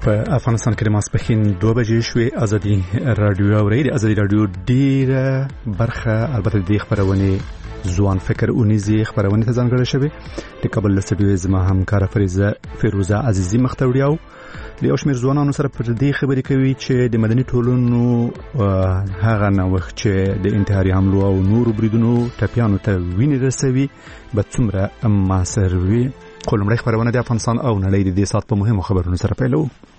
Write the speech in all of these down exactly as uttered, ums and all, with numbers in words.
په افغانستان کې د ماسپښین دوه بجې شوې. ازادي رادیو اوري د ازادي رادیو ډیره برخه البته د خبرونه ځوان فکر اونیزي خبرونه ته ځانګړې شوه. د کابل له سټډیو زما همکار فریزه فیروزه عزیزی مختوریاو د یو شمېر ځوانانو سره پر دې خبرې کوي چې د مدني ټولنو هغه نوښت چې د انتحاري حملو او نورو بریدونو ټپیانو ته وینې رسوي به څومره مؤثر وي. کولمړی خبرونه د افغانستان او نړۍ د دې سات په مهمو خبرونو سره پیلو.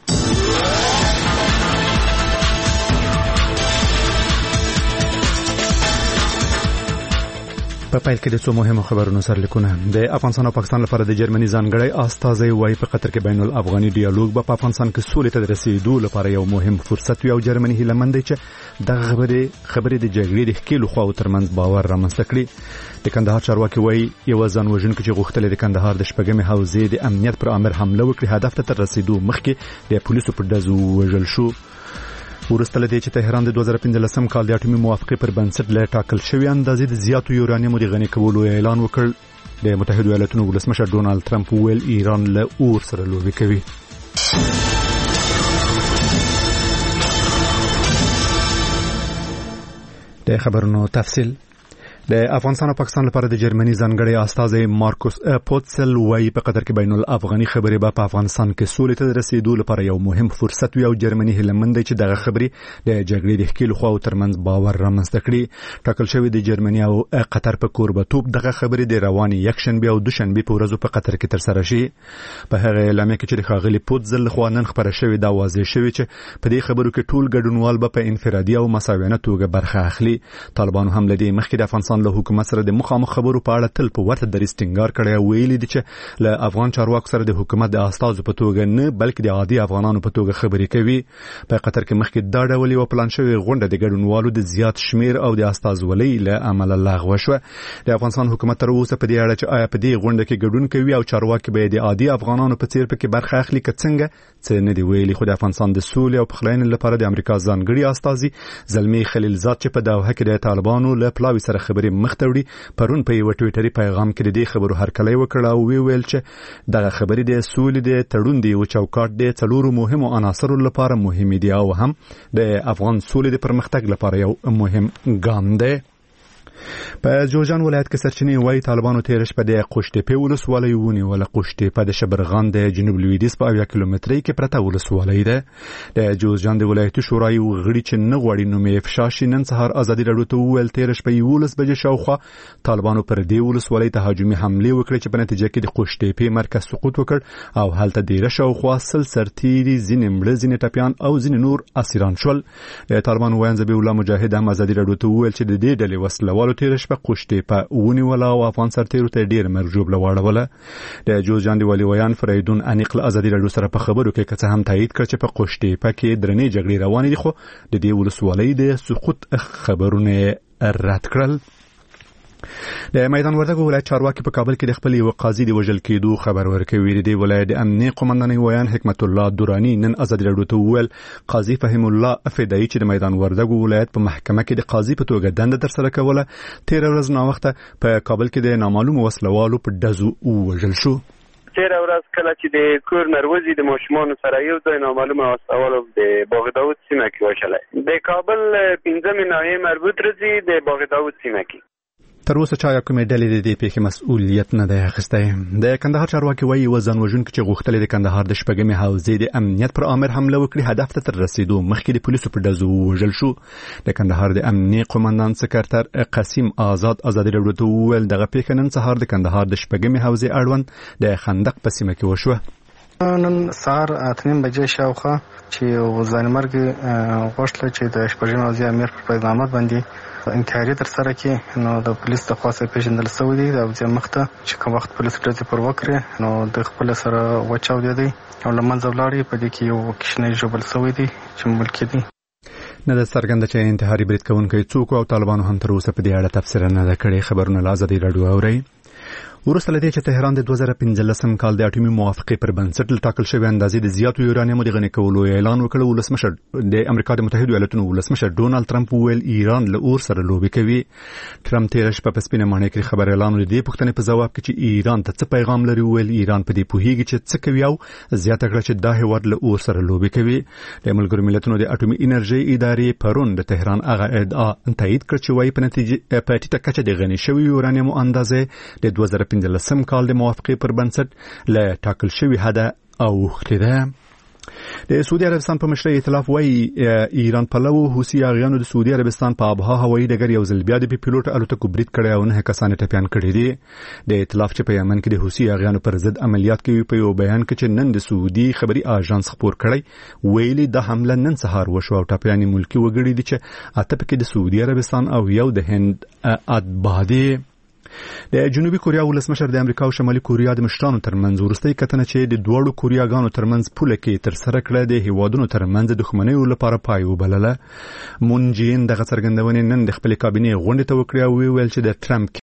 په پیل کې د څو مهمو خبرونو سره لیکونه. د افغانستان او پاکستان لپاره د جرمني ځانګړی استازی وایي په قطر کې بین الافغاني ډیالوګ به په افغانستان کې سولې ته رسیدو لپاره یو مهم فرصت وي او جرمني هیله مند دی چې دغه خبرې خبرې د جګړې د ښکېلو خواو ترمنځ باور رامنځته کړي. د کندهار چارواکي وایي یو ځان وژونکی چې غوښتل د کندهار د شپږمې حوزې د امنیت پر امر حمله وکړي هدف ته تر رسیدو مخکې د پولیسو پر ډزو وژل شو. ورسته لدې چې تهران د دوه زره پنځلسم کال د اټومي موافقې پر بنسټ له ټاکل شوی اندازې د زیاتو یورانیمو د غني کولو اعلان وکړ. د متحده ایالاتونو ولسمشر ډونالد ټرمپ ویل ایران له اور سره لوبې کوي. د خبرونو تفصیل. د افغانستان او پاکستان لپاره د جرمني ځانګړی استازی مارکوس پوتسل وایي په قطر کې بین الافغاني خبرې به په افغانستان کې سولې ته رسیدو لپاره یو مهم فرصت وي او جرمني هیله مند دی چې دغه خبرې د جګړې د ښکېلو خواو ترمنځ باور رامنځته کړي. ټاکل شوی د جرمني او قطر په کوربتوب دغه خبرې د روانې یکشنبه او دوشنبه په ورځو په قطر کې ترسره شي. په هغه اعلامیه کې چې د ښاغلي پوتسل لخوا نن خبره شوې دا واضح شوی چې په دې خبرو کې ټول ګډونوال به په انفرادي او مساویانه توګه برخه اخلي. طالبانو هم لدې مخکې د افغانستان له حکومت سره د مخامخ خبرو په اړه تل په ورته دریځ ټینګار کړی او ویلي دي چې له افغان چارواکو سره د حکومت د استازو په توګه نه بلکې د عادي افغانانو په توګه خبرې کوي. په قطر کې مخکې دا ډول یو پلان شوی غونډه د ګډونوالو د زیات شمیر او د استازولۍ له امله لغوه شوه. د افغانستان حکومت تر اوسه په دې اړه چې آیا په دې غونډه کې ګډون کوي او چارواکي به د عادي افغانانو په څیر پکې برخه اخلي که څنګه څه نه دی ویلي. خو د افغانستان د سولې او پخلاینې لپاره د امریکا ځانګړي استازي زلمی خلیلزاد چې په دوحه کې د طالبانو له پلاوي سره خبرې مخ ته وړي پرون په یو ټویټري پیغام کې د دې خبرو هرکلی وکړ او وی ویل چې دغه خبرې د سولې د تړون دی او چوکاټ د څلورو مهمو عناصرو لپاره مهم دي او هم د افغان سولې د پرمختګ لپاره یو مهم ګام دی. په جوزجان ولایت کې سرچینې وایي طالبانو تیر شپه د قوشتېپې ولسوالۍ ونیوله. قوشتېپه د شبرغان د جنوب لویدیځ په اویا کیلومترۍ کې پرته ولسوالۍ ده. د جوزجان د ولایتي شورای غړي چې نه غواړي نوم یې افشا شي نن سهار ازادي راډیو ته وویل تیر شپه یولس بجې شاوخوا طالبانو پر دې ولسوالۍ ته هجومي حملې وکړې چې په نتیجه کې د قوشتېپې مرکز سقوط وکړ او هلته ډیره شاوخوا سل سرتیري ځینې مړه ځینې ټپیان او ځینې نور اسیران شول. د طالبانو وایي ذبیح الله مجاهد هم ازادي راډیو ته وویل چې د دې ډلې وسله تیر شپه قوشتېپه ونیوله او افغان سرتیرو ته ډیر مرجوبله واړوله. د جوزجان د والي ویان فریدون انیق له ازادي راډیو سره په خبرو کې که څه هم تایید کړ چې په قوشتېپه کې درنې جګړې روانې دي خو د دې ولسوالۍ د سقوط خبرونه رد کړل. د میدان وردګو ولایت چارواکي په کابل کې د خپل یو قاضي د وژل کېدو خبر ورکوي. د ولایت د امنیه قومندانۍ ویان حکمت الله دورانی نن ازادي راډیو ته وویل قاضي فهم الله فدایي چې د میدان وردګو ولایت په محکمه کې د قاضي په توګه دنده ترسره کوله تیر ورځ ناوخته په کابل کې د نامعلومو وسلوالو په ډزو وژل شو. تیر ورځ کله چې د کور نروزي د ماشومان سره یو ځای نامعلومه وسلوالو د باغ داود سیمه کې وشله. د کابل پنځمې ناحیې مربوط رځي د باغ داود سیمه کې تر اوسه چا کومې ډلې د دې پیښې مسؤلیت نه دی اخیستی. د کندهار چارواکي وایي یو ځان وژونکی چې غوښتل د کندهار د شپږمې حوزې د امنیت پر امر حمله وکړي هدف ته تر رسیدو مخکې د پولیسو په ډزو وژل شو. د کندهار د امنیه قومندان سکرټر قاسم آزاد ازادي راډیو ته وویل دغه پیښه نن سهار د کندهار د شپږمې حوزې اړوند د خندق په سیمه کې وشوه. نن سهار اته نیم بجې شاوخوا چې ځانمرګ غوښتل چې د شپږمې حوزې امیر پر پیغامات باندې انتحاري تر سره کې نو د پولیس د خاصه پیژندل شوی دی د ځم مخته چې کوم وخت پولیس ډزې پر وکړي نو د خپل سره وچاو دی او لمنځه ولاړی په دې کې یو کښنه جوړل شوی دی چې ملکی دی. نه د څرګنده چې انتحاري برید کوونکی څوک او طالبانو هم تر اوسه په دې اړه تفسیر نه ده کړې. خبرونه له ازادي راډیو اوري. وروسته له دې چې تهران د دوه زره پنځلسم کال د اټومي موافقې پر بنسټ لټاکل شوی اندازې د زیاتو یورانیمو د غني کولو اعلان وکړ. ولسمشر د امریکا د متحده ایالاتونو ولسمشر ډونالد ټرمپ ویل ایران له اور سره لوبي کوي. ټرمپ تیر شپه په سپینه ماڼۍ کې خبر اعلان لري د پښتنې په جواب کې چې ایران ته څه پیغام لري. ویل ایران په دې پوهیږي چې څه کوي او زیاته کړه چې دا هیواد له اور سره لوبي کوي. د ملګرو ملتونو د اټومي انرژي ادارې پرون د تهران هغه ادعا تایید کړ چې وايي په نتیجه په ټیټه کچه د غني شوی یورانیمو اندازې د دوه زره پنځلسم کال د موافقې پر بنسټ له ټاکل شوی حد اوښتې ده. د سعودي عربستان په مشرۍ ائتلاف وايي ایران پلو حوثي اغیانو د سعودي عربستان په ابها هوایي ډګر یو ځل بیا د پیلوټ الوتکو برید کړی او نه کسان ټپیان کړي دي. د ائتلاف چې په یمن کې د حوثي اغیانو پر ضد عملیات کوي په یو بیان کې چې نن د سعودي خبري اژانس خبر کړی ویلي د حمله نن سهار وشو او ټپیان ملکی وګړي دي چې اته پکې د سعودي عربستان او یو د هند اتباع دي. د جنوبي کوریا ولسمشر د امریکا او شمالي کوریا د مشرانو ترمنځ ورستۍ کتنه چې د دوړو کوریاګانو ترمنځ پوله کې تر سره کړه د هیوادونو ترمنځ د دښمنۍ لپاره پای وبلله. مون جین د څرګندونې نن د خپل کابینې غونډې ته وکړه او ویل چې د ټرمپ